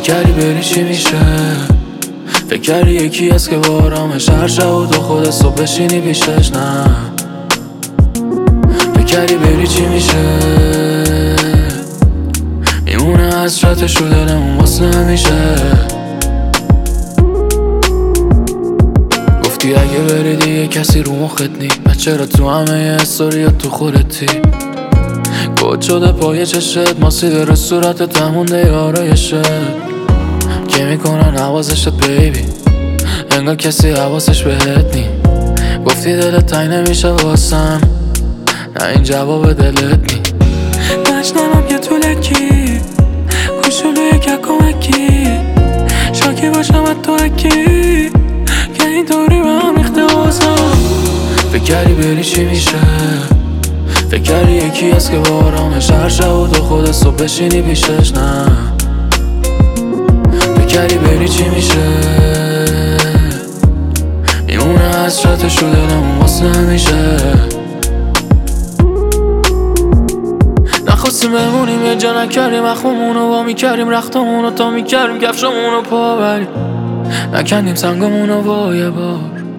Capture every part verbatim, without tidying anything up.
کردی بری چی میشه؟ فکر کردی یکی از که با آرامش هر شب و تو خودت صبح بشینی پیشش؟ نه فکر کردی بری چی میشه؟ میمونه حسرتش رو دلمون واسه همیشه. گفتی اگه بری دیگه کسی رو مخت نی، پس چرا تو همه استوریات تو خودتی؟ کد شده پای چشت، ماسیده رو صورتت همونده آرایشت که میکنن حواسشت بیبی، انگار کسی حواسش بهت نی. گفتی دلت تنگ نمیشه واسم، نه این جواب دلت نی. نشنمم یه طولکی کوشولوی که کمکی، شاکی باشم از تو اکی که این طوری به هم ریخته واسم. فکر کردی بری چی میشه؟ فکر کردی یکی از که با آرامش هر شب و تو خودت صبح بشینی پیشش؟ نه فکر کردی بری چی میشه؟ میمونه حسرتش رو دلمون واسه همیشه. نخواستیم بمونیم یه جا نکردیم اخممونو وا میکردیم رختمونو تا میکردیم کفشمونو پا بریم، نکندیم سنگمونو با یه بار،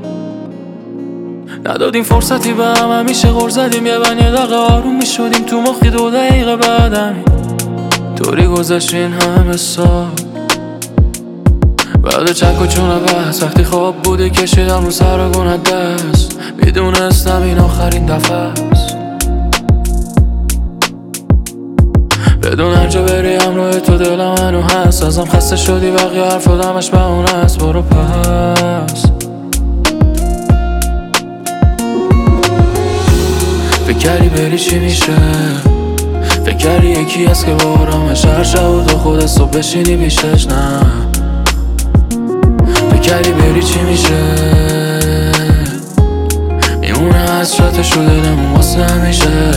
ندادیم فرصتی به هم، همیشه غر زدیم یه بن یه دقیقه آروم میشدیم تو مخی دو دقیقه بعدم طوری گذشتین همه سال. بعد چک و چونه بحث وقتی خواب بودی کشیدم رو سر گونه دست، میدونستم این آخرین دفعه است. بدون هر جا بری همراه تو دلم هنو هست، ازم خسته شدی بقیه حرف دمش بهونه است. برو پس فکر کردی بری چی میشه؟ فکر کردی یکی از که با آرامش هر شب و تو خودت صبح بشینی پیشش؟ نه فکر کردی بری چی میشه؟ میمونه حسرتش رو دلمون واسه همیشه.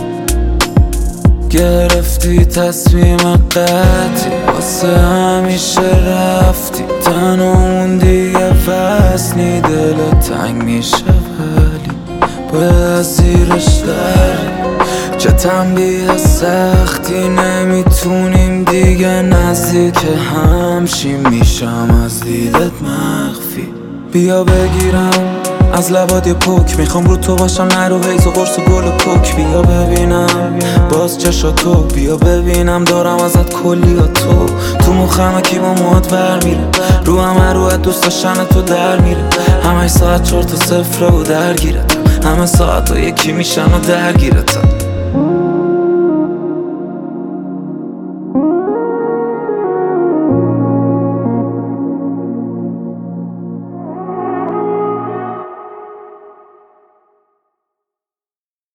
گرفتی تصمیم قطعی واسه همیشه رفتی، تنها موندی یه فصلی دلت تنگ میشه ولی باید از زیرش داری. چه تنبیه سختی نمیتونیم دیگه نزدیک همشیم، میشم از دیدت مخفی. بیا بگیرم از لبات یه پک، میخوام رو تو باشم نرو حیث و قرص و گل و کوک. بیا ببینم باز چشا تو، بیا ببینم دارم ازت کلی و تو تو مخمه کی با موهات ور میره، رو همه روحت دوست داشتن تو در میره. همه ساعت چهار تا صفره و درگیرتم، همه ساعت ها یکی میشن و درگیرتم.